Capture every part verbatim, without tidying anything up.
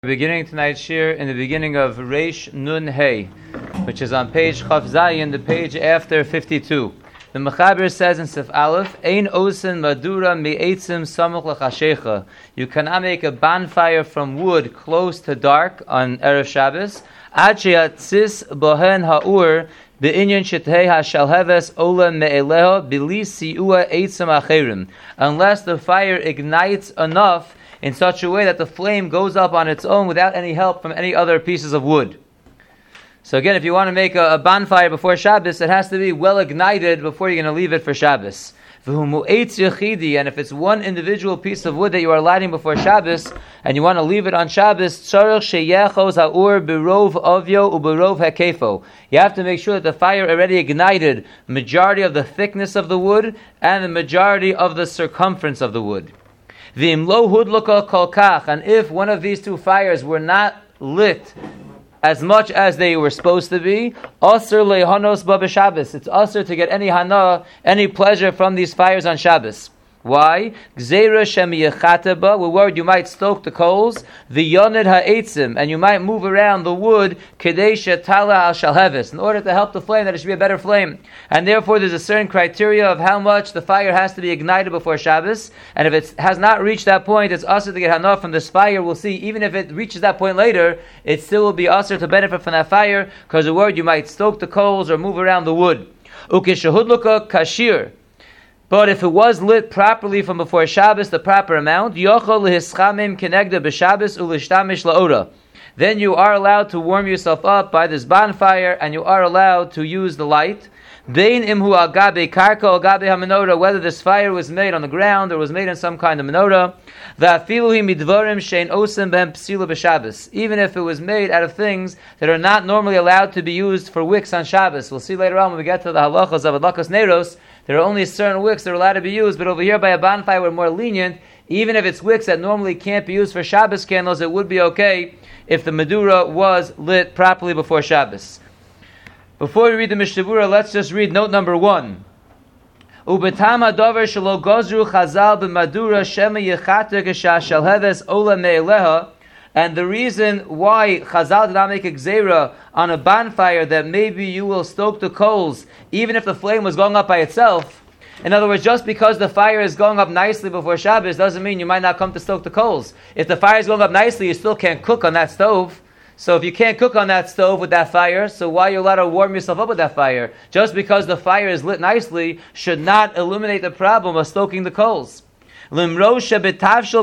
Beginning tonight's shir in the beginning of Reish Nun Hey, which is on page Chaf Zayin, the page after fifty-two. The Mechaber says in Sif Aleph, Ein osin madura mi'etzim samuch l'chashecha. You cannot make a bonfire from wood close to dark on Erev Shabbos. Ad sheyatzis bohen ha'ur be'inyan shetei ha'shalheves ola me'eleho bili si'ua eitzim acherim. Unless the fire ignites enough in such a way that the flame goes up on its own without any help from any other pieces of wood. So again, if you want to make a, a bonfire before Shabbos, it has to be well ignited before you're going to leave it for Shabbos. And if it's one individual piece of wood that you are lighting before Shabbos, and you want to leave it on Shabbos, you have to make sure that the fire already ignited majority of the thickness of the wood and the majority of the circumference of the wood. And if one of these two fires were not lit as much as they were supposed to be, asur lehanos ba b'Shabbos. It's asur to get any hana, any pleasure from these fires on Shabbos. Why? Gzeira shemiyachateba. We're worried you might stoke the coals. The yonid ha'etzim, and you might move around the wood kedei shetala al shalheves, in order to help the flame that it should be a better flame. And therefore, there's a certain criteria of how much the fire has to be ignited before Shabbos. And if it has not reached that point, it's asur to get hana from this fire. We'll see. Even if it reaches that point later, it still will be asur to benefit from that fire, because we're worried you might stoke the coals or move around the wood. Ukeshahudluka kashir. But if it was lit properly from before Shabbos, the proper amount, then you are allowed to warm yourself up by this bonfire, and you are allowed to use the light. Whether this fire was made on the ground or was made in some kind of menorah, even if it was made out of things that are not normally allowed to be used for wicks on Shabbos. We'll see later on when we get to the halachas of adlakas neiros. There are only certain wicks that are allowed to be used, but over here by a bonfire we're more lenient. Even if it's wicks that normally can't be used for Shabbos candles, it would be okay if the medura was lit properly before Shabbos. Before we read the Mishnah, let's just read note number one. Ubetama dover shelo gozru chazal b'madura shema yechata gesha shalheves ola me'eleha. And the reason why Chazal did not make a gzeira on a bonfire that maybe you will stoke the coals even if the flame was going up by itself. In other words, just because the fire is going up nicely before Shabbos doesn't mean you might not come to stoke the coals. If the fire is going up nicely, you still can't cook on that stove. So if you can't cook on that stove with that fire, so why are you allowed to warm yourself up with that fire? Just because the fire is lit nicely should not eliminate the problem of stoking the coals. We had a rule when it comes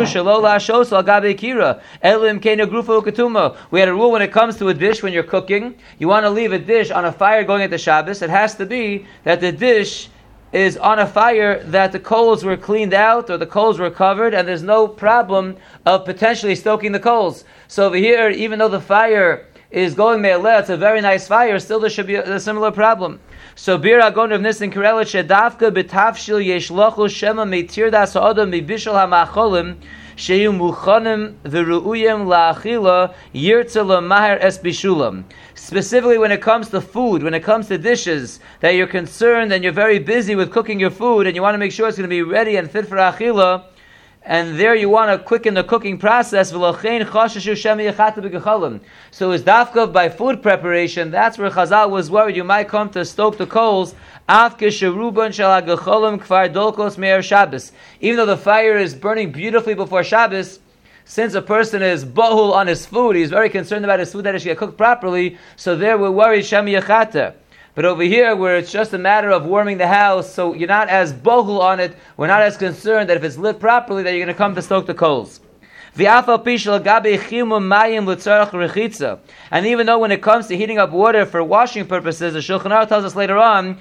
to a dish when you're cooking. You want to leave a dish on a fire going into Shabbos. It has to be that the dish is on a fire that the coals were cleaned out or the coals were covered, and there's no problem of potentially stoking the coals. So over here, even though the fire is going me'eleh, it's a very nice fire, still there should be a, a similar problem. So Bir Agon of Nissen Karela Shedavka B'Tavshil Yeshlochu Shema Meitir Das Ha'odam Mibishal HaMacholim Sheyu Muchanim V'Ru'uyim La'achila Yirtza L'Maher Es Bishulam. Specifically when it comes to food, when it comes to dishes, that you're concerned and you're very busy with cooking your food and you want to make sure it's going to be ready and fit for achila, and there you want to quicken the cooking process. So is dafka by food preparation. That's where Chazal was worried you might come to stoke the coals. Even though the fire is burning beautifully before Shabbos, since a person is bohul on his food, he's very concerned about his food that it should get cooked properly. So there we're worried shemi yachata. But over here, where it's just a matter of warming the house, so you're not as bohul on it, we're not as concerned that if it's lit properly, that you're going to come to stoke the coals. And even though when it comes to heating up water for washing purposes, the Shulchan Aruch tells us later on,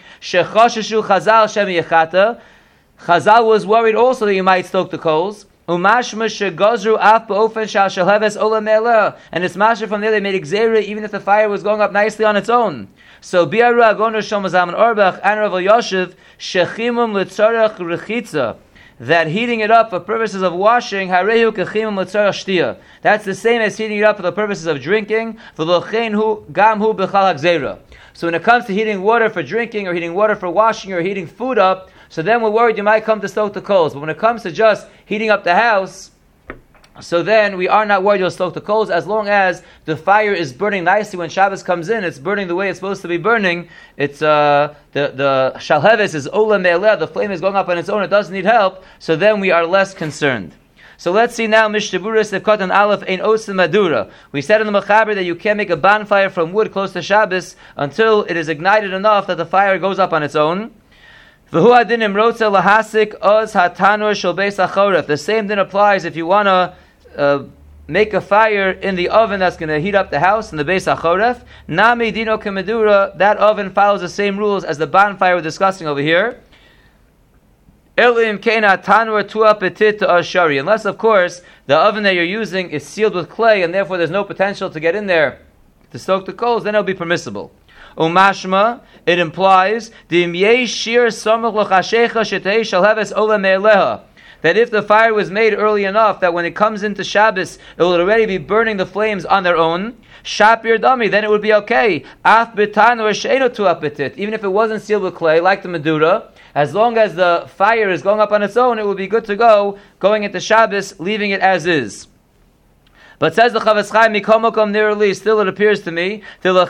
Chazal was worried also that you might stoke the coals. And it's masha from there they made a gzeira even if the fire was going up nicely on its own. So Bi'aru Agoner Shomazam and Orbach and Rav Yoshev Shechimum Litzarach Rechitza, that heating it up for purposes of washing, Harehu Kechimum Litzarach Shtia. That's the same as heating it up for the purposes of drinking. V'lochein hu gam hu b'chal ha'gzeira. So when it comes to heating water for drinking or heating water for washing or heating food up, so then we're worried you might come to stoke the coals. But when it comes to just heating up the house, so then we are not worried you'll stoke the coals as long as the fire is burning nicely. When Shabbos comes in, it's burning the way it's supposed to be burning. It's uh, the the shalheves is ola me'eleh, the flame is going up on its own, it doesn't need help, so then we are less concerned. So let's see now, Mishnah Sefkat and Aleph Ein Osim Madura. We said in the Mechaber that you can't make a bonfire from wood close to Shabbos until it is ignited enough that the fire goes up on its own. The same then applies if you want to uh, make a fire in the oven that's going to heat up the house in the Beis HaChoref. Nami Dino Kemedura, that oven follows the same rules as the bonfire we're discussing over here. Unless, of course, the oven that you're using is sealed with clay and therefore there's no potential to get in there to stoke the coals, then it'll be permissible. Umashma, it implies that if the fire was made early enough that when it comes into Shabbos, it will already be burning the flames on their own, shapir dami, then it would be okay. Af betan or she'eno tu apetit, even if it wasn't sealed with clay, like the Medura, as long as the fire is going up on its own, it would be good to go, going into Shabbos, leaving it as is. But says the Chavetz Chaim, mikomokom nearly, still it appears to me,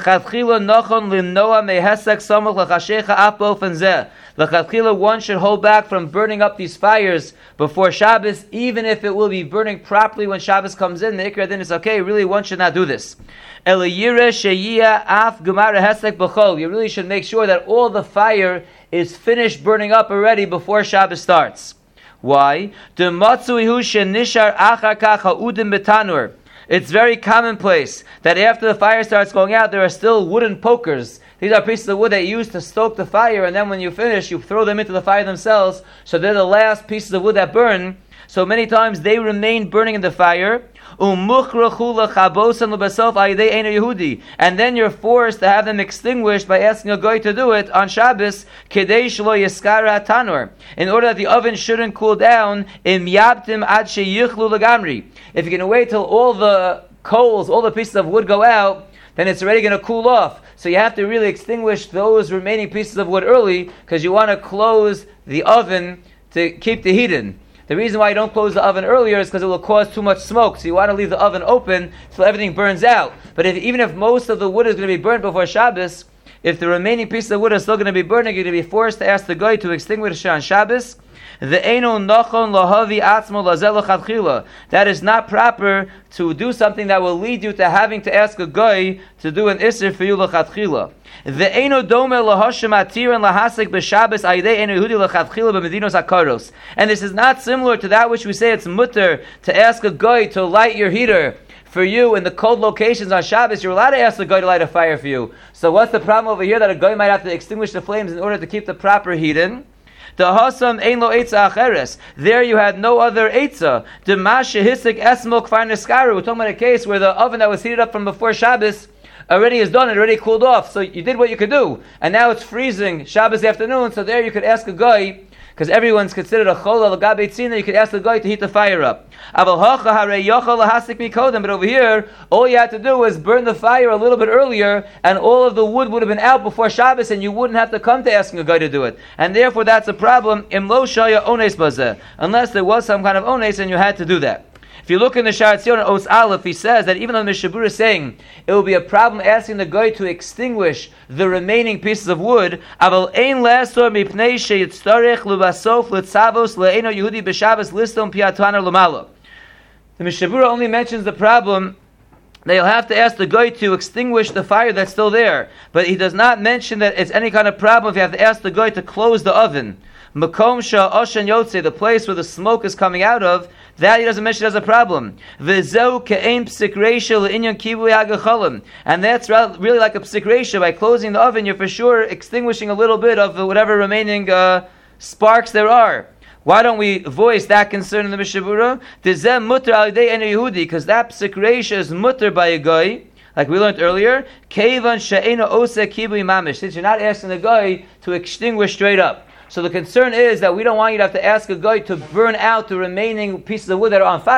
one should hold back from burning up these fires before Shabbos, even if it will be burning properly when Shabbos comes in. The Ikra then is okay, really one should not do this. You really should make sure that all the fire is finished burning up already before Shabbos starts. Why? It's very commonplace that after the fire starts going out, there are still wooden pokers. These are pieces of wood that you use to stoke the fire, and then when you finish, you throw them into the fire themselves, so they're the last pieces of wood that burn. So many times they remain burning in the fire. And then you're forced to have them extinguished by asking a guy to do it on Shabbos, in order that the oven shouldn't cool down. If you're going to wait till all the coals, all the pieces of wood go out, then it's already going to cool off. So you have to really extinguish those remaining pieces of wood early, because you want to close the oven to keep the heat in. The reason why you don't close the oven earlier is because it will cause too much smoke. So you want to leave the oven open so everything burns out. But if, even if most of the wood is going to be burnt before Shabbos, if the remaining pieces of wood are still going to be burning, you're going to be forced to ask the guy to extinguish it on Shabbos. That is not proper to do something that will lead you to having to ask a guy to do an isser for you l'chatchila. And this is not similar to that which we say it's mutter to ask a guy to light your heater for you in the cold locations on Shabbos. You're allowed to ask the guy to light a fire for you. So what's the problem over here that a guy might have to extinguish the flames in order to keep the proper heat in? The hasam ein lo eitza acheres. There you had no other eitza. The mashe hisik esmo kfar neskaru. We're talking about a case where the oven that was heated up from before Shabbos already is done, it already cooled off. So you did what you could do, and now it's freezing Shabbos afternoon. So there you could ask a guy, because everyone's considered a chol al gabe tzina, you could ask the guy to heat the fire up. But over here, all you had to do was burn the fire a little bit earlier, and all of the wood would have been out before Shabbos, and you wouldn't have to come to asking a guy to do it. And therefore, that's a problem. Unless there was some kind of ones, and you had to do that. If you look in the Sha'ar Tzion Os Aleph, he says that even though the Mishnah Berurah is saying it will be a problem asking the guy to extinguish the remaining pieces of wood, aval ein le'asor mipnei sheyitzarech lubasof litzavos le'eno Yehudi b'Shabbos listom piataner l'malo. The Mishnah Berurah only mentions the problem that you'll have to ask the guy to extinguish the fire that's still there, but he does not mention that it's any kind of problem if you have to ask the guy to close the oven. Makom sha'oshen yotze, the place where the smoke is coming out of, that he doesn't mention as a problem. V'zeu ke'ein psik reisha le'inyan kivui ha'gecholim. And that's really like a psik reisha. By closing the oven, you're for sure extinguishing a little bit of whatever remaining uh, sparks there are. Why don't we voice that concern in the Mishnah Berurah? D'zeh mutter al yidei enu Yehudi, because that psik reisha is mutter by a guy, like we learned earlier. Keivan she'ena oseh kivui mamish. Since you're not asking the guy to extinguish straight up. So the concern is that we don't want you to have to ask a guy to burn out the remaining pieces of wood that are on fire.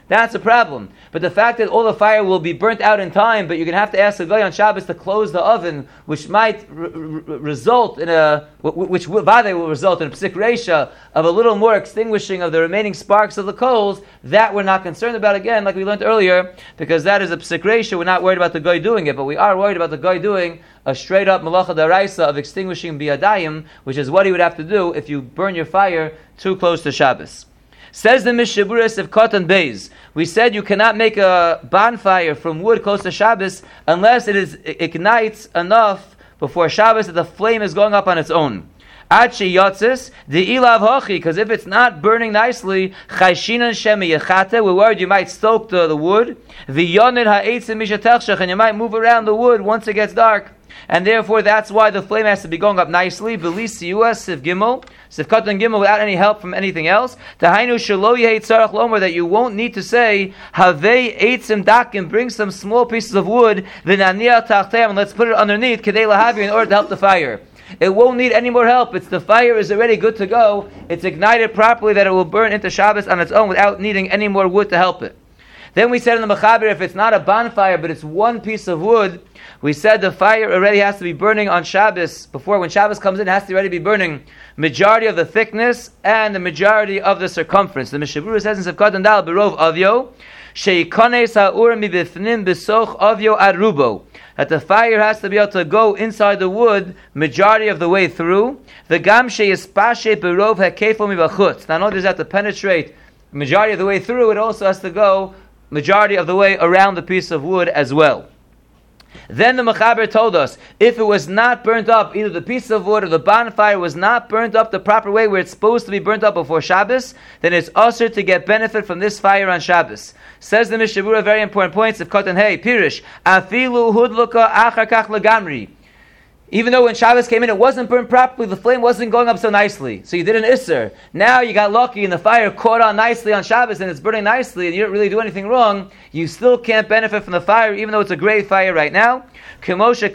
that's a problem. But the fact that all the fire will be burnt out in time, but you're going to have to ask the guy on Shabbos to close the oven, which might r- r- result in a, which will, will result in a psik reisha of a little more extinguishing of the remaining sparks of the coals, that we're not concerned about, again, like we learned earlier, because that is a psik reisha. We're not worried about the guy doing it, but we are worried about the guy doing a straight up malacha daraisa of extinguishing biyadayim, which is what he would have to do if you burn your fire too close to Shabbos. Says the Mishaburis of Cotton Bays, we said you cannot make a bonfire from wood close to Shabbos unless it is it ignites enough before Shabbos that the flame is going up on its own. Achi yotzis the ilav hochi, because if it's not burning nicely, chayshinan shemi yechate, we're worried you might stoke the, the wood. V'yonid ha'etzim mishatechshach, and you might move around the wood once it gets dark. And therefore, that's why the flame has to be going up nicely. B'li siyua siv gimel, siv katan gimel, without any help from anything else. Tahainu shelo yehei tzarach lomer, that you won't need to say havei eitzim dakim, bring some small pieces of wood, v'naniach tachteim, and let's put it underneath kedei lahavi, in order to help the fire. It won't need any more help. It's the fire is already good to go. It's ignited properly that it will burn into Shabbos on its own without needing any more wood to help it. Then we said in the Mechaber, if it's not a bonfire, but it's one piece of wood, we said the fire already has to be burning on Shabbos. Before, when Shabbos comes in, it has to already be burning majority of the thickness and the majority of the circumference. The Mishabura says in Sefkat and Dal, Berov Avyo, Sheikones ha'ur mibifnim besoch Avyo arubo, that the fire has to be able to go inside the wood majority of the way through. The gam sheyispashe berov ha'kefo mibachutz. Not only does it have to penetrate majority of the way through, it also has to go majority of the way around the piece of wood as well. Then the Mechaber told us, if it was not burnt up, either the piece of wood or the bonfire was not burnt up the proper way where it's supposed to be burnt up before Shabbos, then it's usher to get benefit from this fire on Shabbos. Says the Mishabura, very important points of Kotan Hey, Pirish, Afilu hudluka achar kach lagamri. Even though when Shabbos came in, it wasn't burned properly, the flame wasn't going up so nicely. So you did an Isser. Now you got lucky and the fire caught on nicely on Shabbos and it's burning nicely and you didn't really do anything wrong. You still can't benefit from the fire, even though it's a great fire right now. Like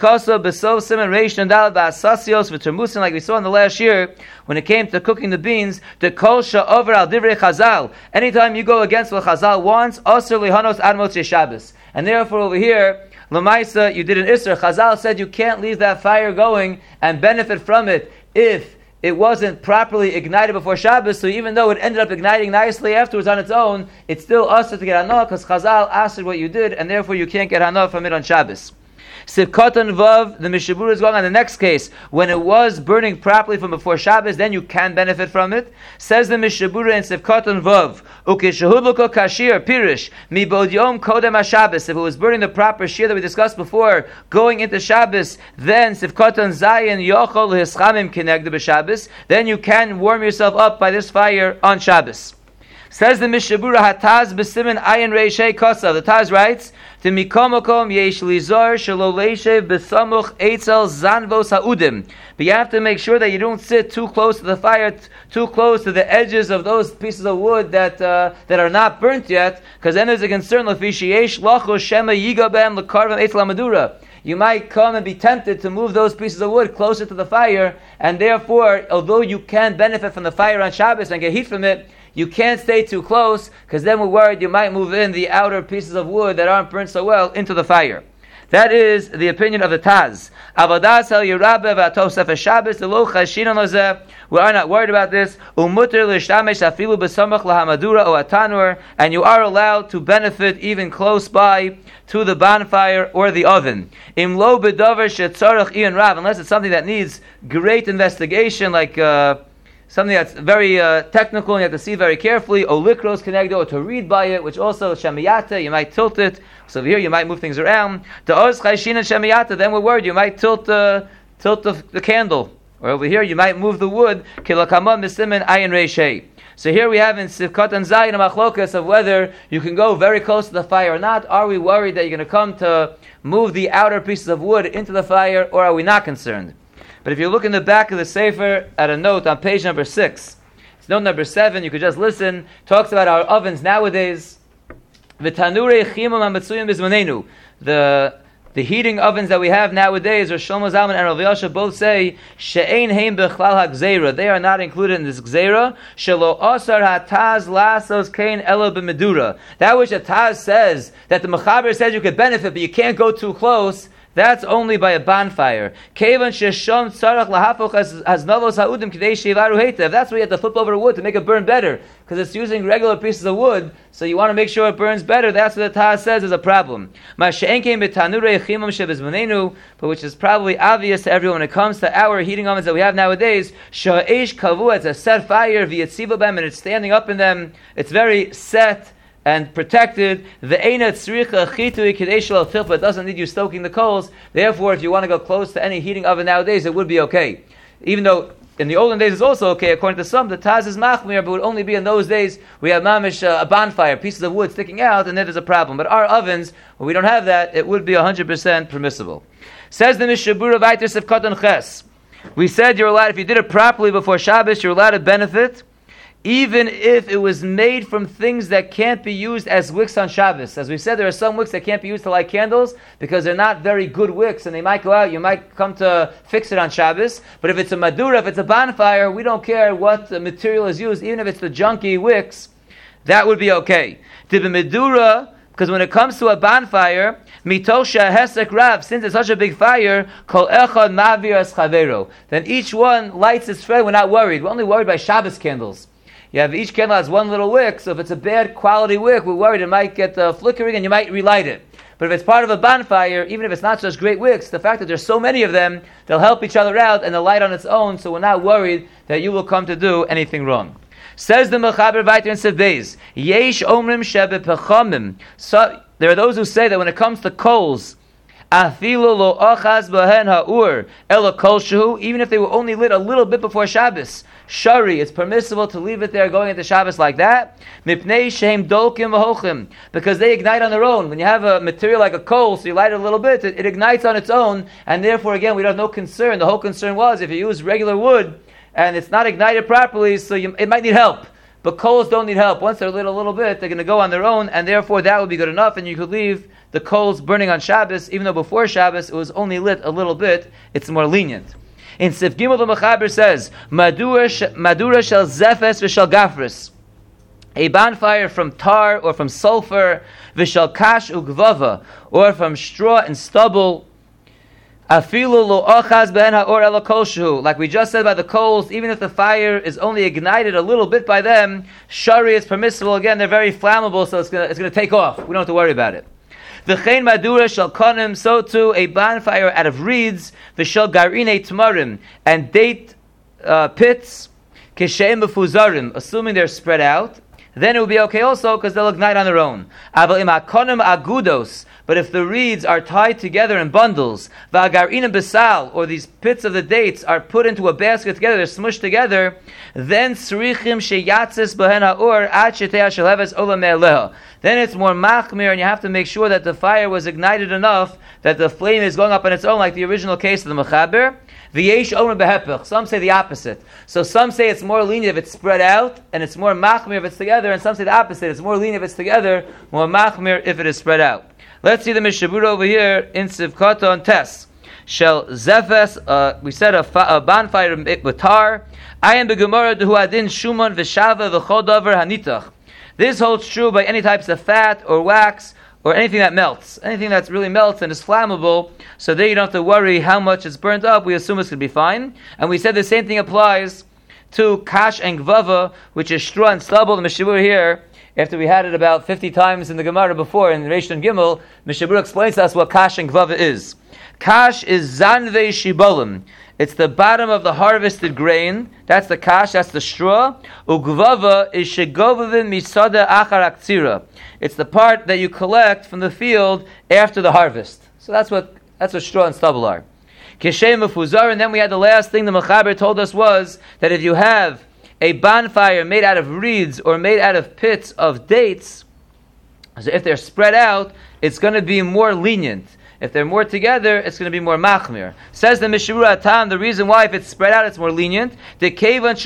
we saw in the last year, when it came to cooking the beans, the kol sha'over al divrei Chazal. Anytime you go against what Chazal wants, asur lihanos ad motzei Shabbos. And therefore over here, Lamaisa, you did an Isser. Chazal said you can't leave that fire going and benefit from it if it wasn't properly ignited before Shabbos. So even though it ended up igniting nicely afterwards on its own, it's still usher to get Hana, because Chazal asked what you did, and therefore you can't get Hana from it on Shabbos. Sivkot and Vav, the Mishabura is going on the next case. When it was burning properly from before Shabbos, then you can benefit from it. Says the Mishabura in Sivkot and Vav, Ukeshahudluko kashir pirish mibod yom kodem haShabbos. If it was burning the proper shear that we discussed before, going into Shabbos, then Sivkot and Zayin yochol hischamim kinegde b'Shabbos. Then you can warm yourself up by this fire on Shabbos. Says the Mishabura, Hataz b'simin ayin reishei kosa. The Taz writes, to mikomokom yesh lizor shelo leishev b'samuch eitzel zanvos ha'udim. But you have to make sure that you don't sit too close to the fire, t- too close to the edges of those pieces of wood that uh, that are not burnt yet, because then there's a concern, lefi sheyesh lacho shema yigabem lekarvam eitzel hamadura. You might come and be tempted to move those pieces of wood closer to the fire, and therefore, although you can benefit from the fire on Shabbos and get heat from it, you can't stay too close, because then we're worried you might move in the outer pieces of wood that aren't burnt so well into the fire. That is the opinion of the Taz. Avodas el Yerabe v'atosef Shabbos lo chashinon lozeh. We are not worried about this. Umuter l'shtamesh afilu b'samach lahamadura o atanur, and you are allowed to benefit even close by to the bonfire or the oven. Im lo b'davar shetzarach ian rav, unless it's something that needs great investigation, like uh, something that's very uh, technical and you have to see very carefully, o likros kenegdo, or to read by it, which also shemiyata, you might tilt it. So over here you might move things around. To oz chayshin and shemiyata, then we're worried you might tilt uh, tilt the, the candle. Or over here you might move the wood. Kilakama misimin ayin reishei. So here we have in Sivkot and Zayin a machlokas of whether you can go very close to the fire or not. Are we worried that you're going to come to move the outer pieces of wood into the fire, or are we not concerned? But if you look in the back of the Sefer at a note on page number six, it's note number seven, you could just listen, talks about our ovens nowadays. The the heating ovens that we have nowadays, or Shlomo Zalman and Rav Yasha both say, she'ein heim bechlal ha'gzeira. They are not included in this gzeira. Shelo asar ha'taz lasos kein elo b'medura. That which a Taz says, that the Mechaber says you could benefit, but you can't go too close, that's only by a bonfire. Kevan sheshom tzarach lahafoch as novos ha'udim k'dei she'ivaru heitev. That's why you have to flip over wood to make it burn better, because it's using regular pieces of wood, so you want to make sure it burns better. That's what the Taz says is a problem. But which is probably obvious to everyone when it comes to our heating ovens that we have nowadays. Sha'esh kavu, it's a set fire, v'yatziva b'em, and it's standing up in them. It's very set and protected. The einat tzricha chitui kidei shelo tilpa, it doesn't need you stoking the coals. Therefore, if you want to go close to any heating oven nowadays, it would be okay. Even though in the olden days it's also okay, according to some, the Taz is machmir, but it would only be in those days we have mamish uh, a bonfire, pieces of wood sticking out, and then there's a problem. But our ovens, when we don't have that, it would be one hundred percent permissible. Says the Mishabura Vaitis of Katan Ches. We said you're allowed, if you did it properly before Shabbos, you're allowed to benefit, even if it was made from things that can't be used as wicks on Shabbos. As we said, there are some wicks that can't be used to light candles because they're not very good wicks and they might go out, you might come to fix it on Shabbos. But if it's a madura, if it's a bonfire, we don't care what the material is used, even if it's the junky wicks, that would be okay. To the madura, because when it comes to a bonfire, mitosha hesek rav, since it's such a big fire, kol echad mavir es chavero, then each one lights its friend. We're not worried. We're only worried by Shabbos candles. You have each candle has one little wick, so if it's a bad quality wick, we're worried it might get uh, flickering and you might relight it. But if it's part of a bonfire, even if it's not such great wicks, the fact that there's so many of them, they'll help each other out and they'll light on its own, so we're not worried that you will come to do anything wrong. Says the Mechaber Vayter in Sev Beis, Yesh omrim shebe pechamim. So there are those who say that when it comes to coals, afilu lo achaz behen ha'ur ela kol shehu, even if they were only lit a little bit before Shabbos, shari, it's permissible to leave it there going into Shabbos like that. Mipnei shehem dolkim v'hochim, because they ignite on their own. When you have a material like a coal, so you light it a little bit, it, it ignites on its own, and therefore again we don't have no concern. The whole concern was if you use regular wood and it's not ignited properly, so you, it might need help. But coals don't need help. Once they're lit a little bit, they're going to go on their own, and therefore that would be good enough, and you could leave the coals burning on Shabbos, even though before Shabbos it was only lit a little bit. It's more lenient. In Sif Gimel, the Mechaber says, Madura shel zefes v'shel gafris, a bonfire from tar or from sulfur, v'shel kash ugvava, or from straw and stubble, afilu lo ochaz ben ha'or ela kol shehu, like we just said about the coals, even if the fire is only ignited a little bit by them, shari is permissible. Again, they're very flammable, so it's going it's to take off. We don't have to worry about it. V'chein madura shel konim, so too a bonfire out of reeds, v'shel garine tmarim, and date uh, pits, kisheim befuzarim, assuming they're spread out, then it will be okay also because they'll ignite on their own. Aval im hakonim agudos, but if the reeds are tied together in bundles, v'agarinim besal, or these pits of the dates are put into a basket together, they're smushed together, then srichim sheyatzis behen ha'or ad sheteah sheleves ola me'aleha. Then it's more machmir, and you have to make sure that the fire was ignited enough that the flame is going up on its own, like the original case of the Mechaber. V'yesh omer behepech. Some say the opposite. So some say it's more lenient if it's spread out, and it's more machmir if it's together, and some say the opposite. It's more lenient if it's together, more machmir if it is spread out. Let's see the Mishabura over here in Sivkata and Tes. Shel zefes, uh, we said a, fa- a bonfire with tar. I am begemara dehu adin shumon v'shava v'chodavar hanitach. This holds true by any types of fat or wax or anything that melts. Anything that really melts and is flammable, so there you don't have to worry how much it's burnt up. We assume it's going to be fine. And we said the same thing applies to kash and gvava, which is straw and stubble. The Mishabura here, after we had it about fifty times in the Gemara before, in Reish and Gimel, Mishabura explains to us what kash and gvava is. Kash is zanvei shibolim. It's the bottom of the harvested grain. That's the kash, that's the straw. Ugvava is shegovavim misada achar aktsira. It's the part that you collect from the field after the harvest. So that's what that's what straw and stubble are. Kishem mefuzar, and then we had the last thing the Mechaber told us was that if you have a bonfire made out of reeds or made out of pits of dates, so if they're spread out, it's going to be more lenient. If they're more together, it's going to be more machmir. Says the Mishmur Atam, the reason why if it's spread out, it's more lenient. Because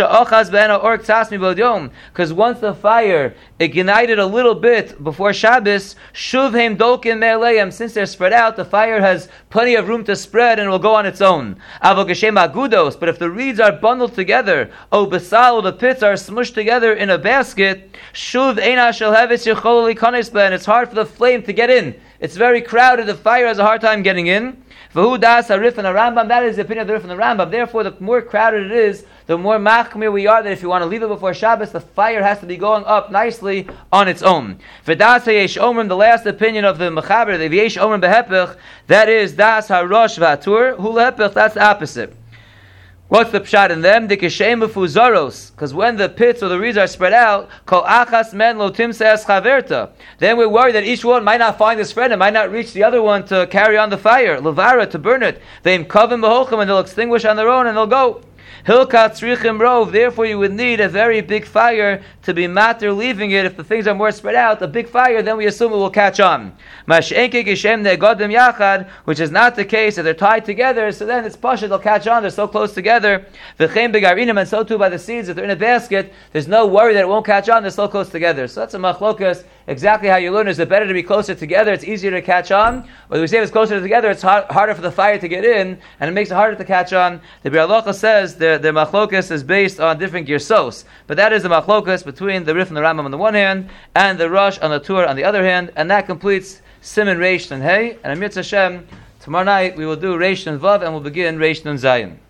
once the fire ignited a little bit before Shabbos, shuvheim dolkin me'aleim. Since they're spread out, the fire has plenty of room to spread and it will go on its own. But if the reeds are bundled together, o besal, the pits are smushed together in a basket, shuv eina shel heves yichol likanes ben. It's hard for the flame to get in. It's very crowded. The fire has a hard time getting in. V'hu das harif and the Rambam. That is the opinion of the Rif and the Rambam. Therefore, the more crowded it is, the more machmir we are that if you want to leave it before Shabbos, the fire has to be going up nicely on its own. V'das yesh omrim, the last opinion of the mechaber, the yesh omrim behepech, that is das harosh v'atur. Hu lehepech, that's the opposite. What's the pshat in them? Because when the pits or the reeds are spread out, kol achas men lo timseas chaverta. Then we're worried that each one might not find his friend and might not reach the other one to carry on the fire, levara, to burn it. They kavim b'holchem, and they'll extinguish on their own and they'll go. Hilkat tzrichim rov. Therefore, you would need a very big fire to be matter leaving it. If the things are more spread out, a big fire, then we assume it will catch on. Mash'enke geshem ne'godim yachad, which is not the case. If they're tied together, so then it's pasha, they'll catch on. They're so close together. V'chein begarinim, and so too by the seeds. If they're in a basket, there's no worry that it won't catch on. They're so close together. So that's a machlokas. Exactly how you learn. Is it better to be closer together? It's easier to catch on. Or we say if it's closer together, it's hard, harder for the fire to get in, and it makes it harder to catch on. The Bir Halacha says the the machlokas is based on different girsos, but that is the machlokas between the Rif and the Rambam on the one hand, and the Rosh on the Tur on the other hand, and that completes Siman Reish and Hey. And Amir Hashem, tomorrow night we will do Reish and Vav, and we'll begin Reish and Zayin.